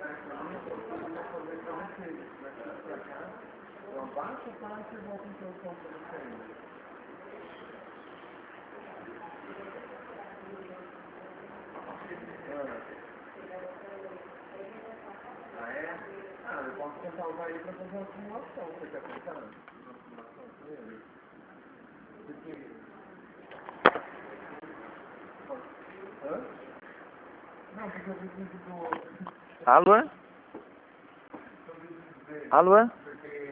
Eu abaixo a parte e volto em posição para você ainda. Ah, é? Ah, eu posso tentar usar ele para fazer uma simulação. Você quer tentar? Uma simulação com ele? Hã? Não, porque eu preciso do... Alô? Alô?